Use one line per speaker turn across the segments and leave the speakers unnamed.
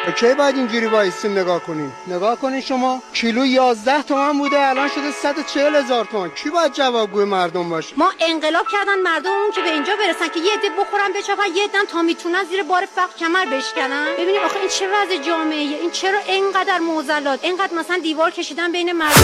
کی باید اینجوری وایسیم نگاه کنیم؟ نگاه کنین شما، کیلو 11 تومن بوده الان شده 140,000 تومن. کی باید جوابگوی مردم باشه؟
ما انقلاب کردن مردممون که به اینجا برسن که یه عده بخورن بچپن، یه عده تا میتونن زیر بار فقر کمر بشکنن. ببینید آخه این چه وضع جامعه، این چرا اینقدر معضلات، اینقدر مثلا دیوار کشیدن بین مردم.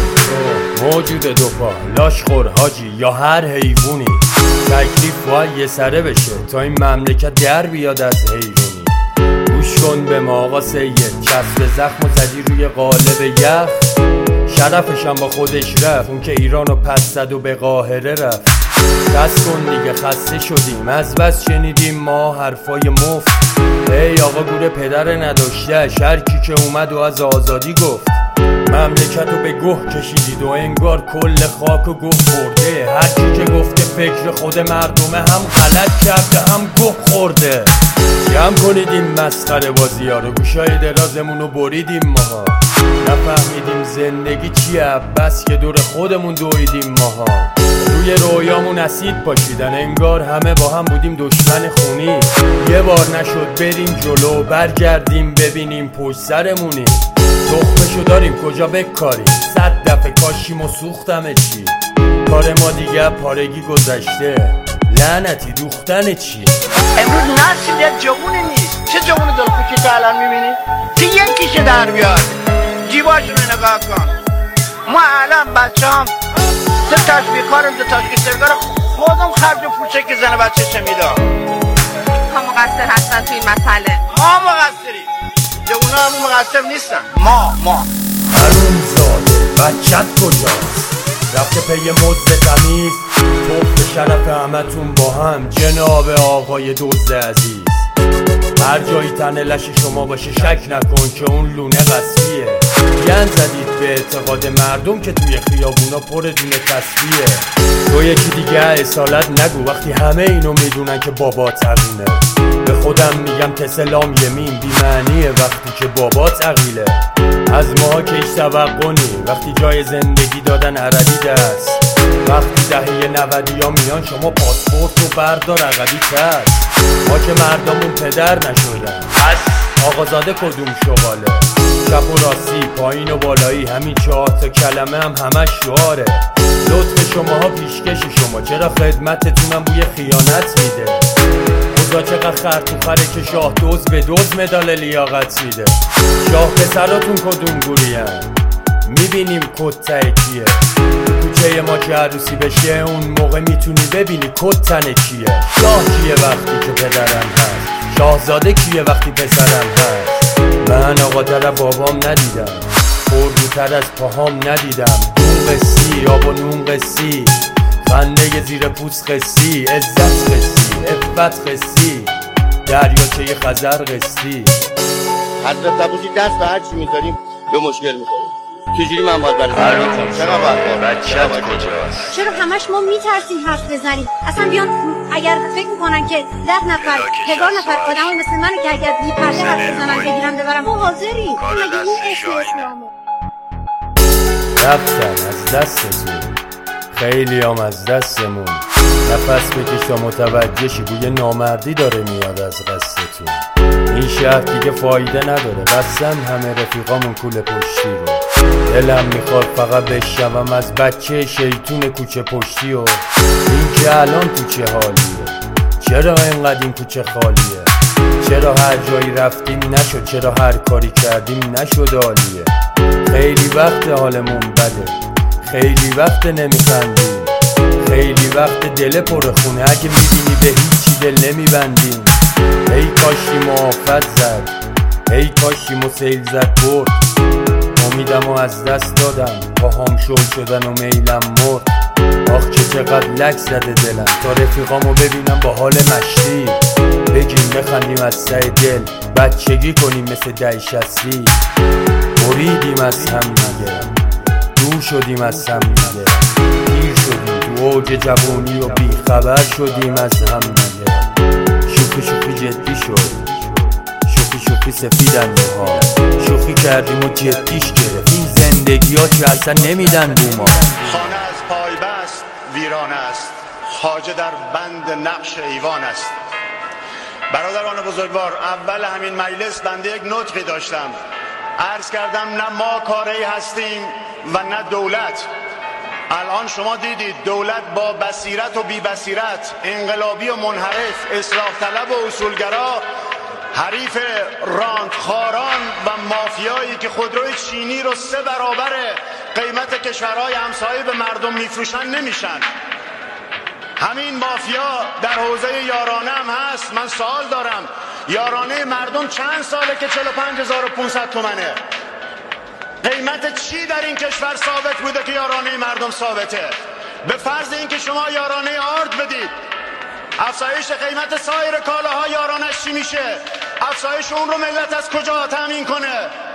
موجود دو پا لاشخور حاجی یا هر حیوانی، تکلیف باید یه سره بشه تا این مملکت در بیاد از حیوانی. گوش کن به ما آقا سید، چسب زخم و زدی روی قالب یخ، شرفشم با خودش رفت اون که ایرانو پس زد و به قاهره رفت. دست کن دیگه خسته شدیم از بس شنیدیم ما حرفای مفت. ای آقا گور پدر نداشته هرکی که اومد و از آزادی گفت. مملکتو به گوه کشیدید و انگار کل خاک و گوه خورده. هرکی که گفته فکر خود مردمه هم غلط کرده هم گوه خورده. جمع کنید این مسخره بازی ها رو، گوشای درازمونو بریدیم ماها. نفهمیدیم زندگی چیه بس که دور خودمون دویدیم ماها. روی رویامون اسید پاشیدن انگار همه با هم بودیم دشمن خونی. یه بار نشد بریم جلو برگردیم ببینیم پشت سرمونی. تخمشو داریم کجا بکاریم، 100 دفعه کاشیم و سوختمه چی. کار ما دیگه پارگی گذشته، لعنتی دوختن چی.
امروز نسل جوونه نیست. چه جوونه دل کوچه که الان میبینی؟ که یکیشه در بیاد جیباشونو نگاه کن. ما الان بچه هم 3 تشبیه 2 تشبیه سرگار خودم خرج و پوچه که زن بچه چه میدم.
ها مقصر هستن توی این مسئله.
ما مقصریم، جوونا هم مقصر نیستن. ما
حروم زاده بچت کجاست؟ رفته پی مزد تمیز توف شرف همتون با هم جناب آقای دزد عزیز. هر جایی تنه لش شما باشه شک نکن که اون لونه قصبیه. گند زدید به اعتقاد مردم که توی خیابونا پر دونه تسبیه. تو یکی دیگه اصالت نگو وقتی همه اینو میدونن که بابا تقیله. به خودم میگم تسلام یمین بی معنیه وقتی که بابا تقیله. از ما که ایش توقع نی وقتی جای زندگی دادن عربی دست. وقتی دهه 90 ها میان شما پاسپورت و بردار عقبی کرد. ما که مردمون پدر نشدن از آقازاده کدوم شغاله. چپ و راستی پایین و بالایی همین 4 تا کلمه هم همش شعاره. لطف شماها پیشکش شما چرا خدمتتونم بوی خیانت میده. اوضاع چقدر خر تو خره که شاه دوز به دوز مدال لیاقت میده. شاه پسراتون کدوم گورین میبینیم کته کیه. کوچه ما که عروسی بشه اون موقع میتونی ببینی کتنه کیه. شاه کیه وقتی که پدرم هست، شاهزاده کیه وقتی پسرم هست. من آقا در بابام ندیدم، پردوتر از پاهام ندیدم. نون قصی آب و نون قصی، خنده زیر پوست قصی، عزت قصی عفت قصی، دریاچه خزر قصی.
حضرت عبوسی دست به هر چی میذاریم به مشکل میخوریم. چجوری من باید برم؟ چرا باید
بچت کجاست؟
چرا همش ما میترسیم حرف بزنیم؟ اصلا بیان اگر فکر میکنن که 10 نفر 1000 نفر آدمای مثل منو که اگر بی پرده حرف بزنن بگیرن ببرم ما حاضریم. مگه این اسم اسلامه؟
رفتن از دستتون خیلی هم از دستمون. نفس بکش تا متوجه شی بوی نامردی داره میاد از قصدتون. این شهر دیگه فایده نداره بستن همه رفیقامون کوله پشتی رو. دلم میخواد فقط بشنوم از بچه شیطون کوچه پشتی و این که الان تو چه حالیه. چرا اینقدر این کوچه خالیه؟ چرا هر جایی رفتیم نشد؟ چرا هر کاری کردیم نشد عالیه؟ خیلی وقت حالمون بده، خیلی وقت نمیخندیم، خیلی وقت دل پر خونه اگه میبینی به هیچی دل نمیبندیم. ای کاشی آفت زد، ای کاشی سیل زد برد. امیدم و از دست دادم، پاهام شل شدن و میلم مرد. آخ که چقدر لک زده دلم تا رفیقامو ببینم با حال مشتی. بگیم بخندیم از سر دل، بچگی کنیم مثل 10-60. بریدیم از هم دیگه، دور شدیم از هم دیگه، پیر شدیم تو اوج جوانی و بیخبر شدیم از هم دیگه. شوخی شوخی جدی شد، شوخی شوخی سفیدن موها، شوخی کردیم و جدیش گرفت. این زندگی ها که اصلا نمیدن بوما.
خانه از پای بست ویران است، خواجه در بند نقش ایوان است. برادران بزرگوار، اول همین مجلس بنده یک نطقی داشتم، عرض کردم نه ما کاری هستیم و نه دولت. الان شما دیدید دولت با بصیرت و بی بصیرت، انقلابی و منحرف، اصلاح طلب و اصولگرا، حریف راندخاران و مافیایی که خودروی چینی رو 3 برابر قیمت کشورهای همسایه به مردم میفروشن نمیشن. همین مافیا در حوزه یارانه هم هست. من سوال دارم، یارانه مردم چند ساله که 45500 تومنه؟ قیمت چی در این کشور ثابت بوده که یارانه مردم ثابته؟ به فرض اینکه شما یارانه آرد بدید، افزایش قیمت سایر کالاها یارانش چی میشه؟ افزایش اون رو ملت از کجا تامین کنه؟